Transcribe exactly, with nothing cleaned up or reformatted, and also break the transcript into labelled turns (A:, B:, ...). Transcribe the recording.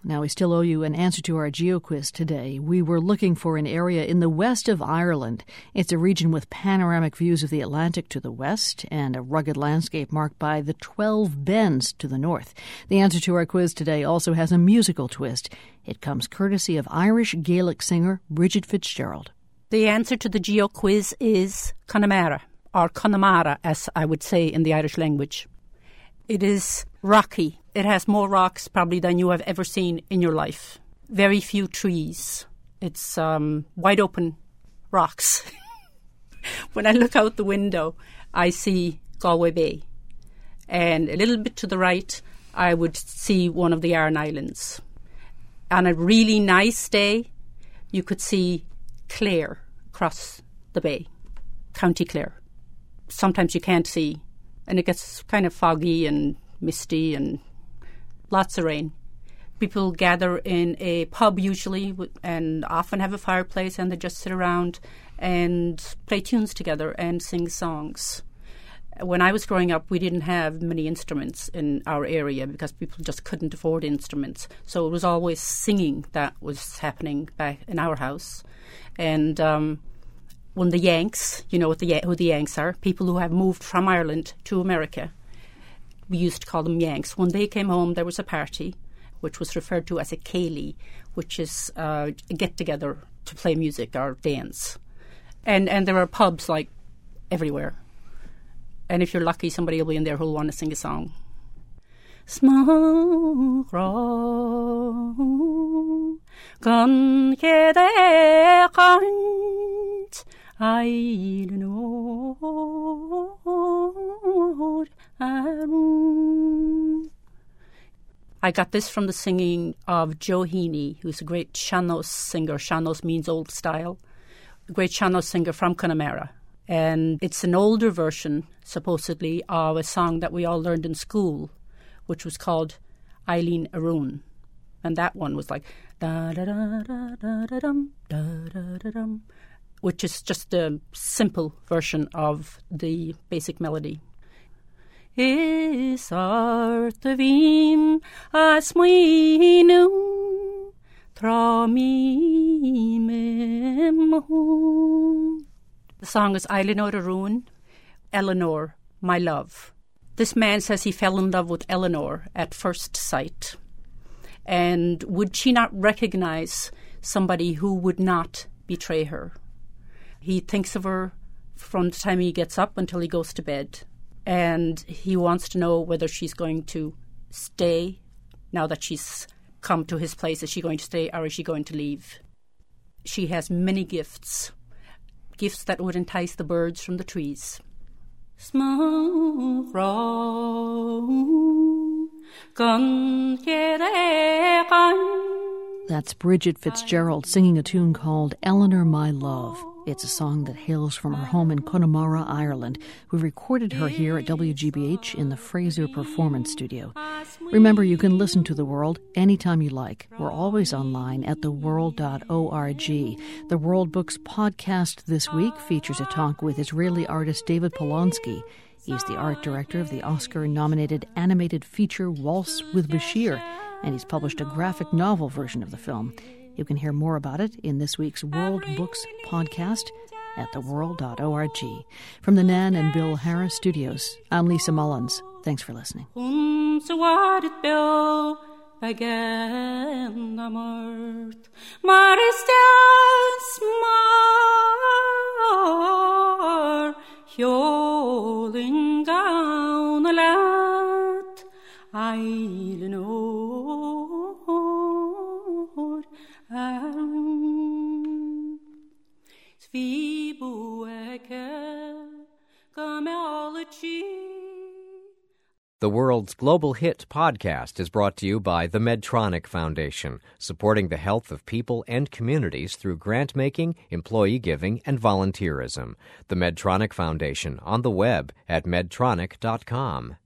A: Now, we still owe you an answer to our GeoQuiz today. We were looking for an area in the west of Ireland. It's a region with panoramic views of the Atlantic to the west and a rugged landscape marked by the twelve Bends to the north. The answer to our quiz today also has a musical twist. It comes courtesy of Irish Gaelic singer Bridget Fitzgerald.
B: The answer to the GeoQuiz is Connemara, or Connemara, as I would say in the Irish language. It is rocky. It has more rocks probably than you have ever seen in your life. Very few trees. It's um, wide open rocks. When I look out the window, I see Galway Bay. And a little bit to the right, I would see one of the Aran Islands. On a really nice day, you could see Clare across the bay, County Clare. Sometimes you can't see, and it gets kind of foggy and misty and lots of rain. People gather in a pub usually and often have a fireplace, and they just sit around and play tunes together and sing songs. When I was growing up, we didn't have many instruments in our area because people just couldn't afford instruments. So it was always singing that was happening back in our house. And um, when the Yanks, you know what the, who the Yanks are, people who have moved from Ireland to America, we used to call them Yanks. When they came home, there was a party, which was referred to as a céilí, which is uh, a get-together to play music or dance. And and there are pubs, like, everywhere. And if you're lucky, somebody will be in there who'll want to sing a song. Small row, gun get a cunt, I know. I got this from the singing of Joe Heaney, who's a great sean-nós singer. Sean-nós means old style. A great sean-nós singer from Connemara. And it's an older version, supposedly, of a song that we all learned in school, which was called Eileen Aroon. And that one was like, da-da-da-da-da-da-dum, da-da-da-dum, which is just a simple version of the basic melody. Is art the vim as we knew, thra me mem. The song is Eileen Aroon, Eleanor, my love. This man says he fell in love with Eleanor at first sight. And would she not recognize somebody who would not betray her? He thinks of her from the time he gets up until he goes to bed. And he wants to know whether she's going to stay now that she's come to his place. Is she going to stay or is she going to leave? She has many gifts. Gifts that would entice the birds from the trees. Small row, gun get a gun.
A: That's Bridget Fitzgerald singing a tune called Eleanor, My Love. It's a song that hails from her home in Connemara, Ireland. We recorded her here at W G B H in the Fraser Performance Studio. Remember, you can listen to The World anytime you like. We're always online at the world dot org. The World Books podcast this week features a talk with Israeli artist David Polonsky. He's the art director of the Oscar-nominated animated feature Waltz with Bashir, and he's published a graphic novel version of the film. You can hear more about it in this week's World Books podcast at the world dot org. From the Nan and Bill Harris studios, I'm Lisa Mullins. Thanks for listening.
C: The World's Global Hit podcast is brought to you by the Medtronic Foundation, supporting the health of people and communities through grant-making, employee giving, and volunteerism. The Medtronic Foundation on the web at medtronic dot com.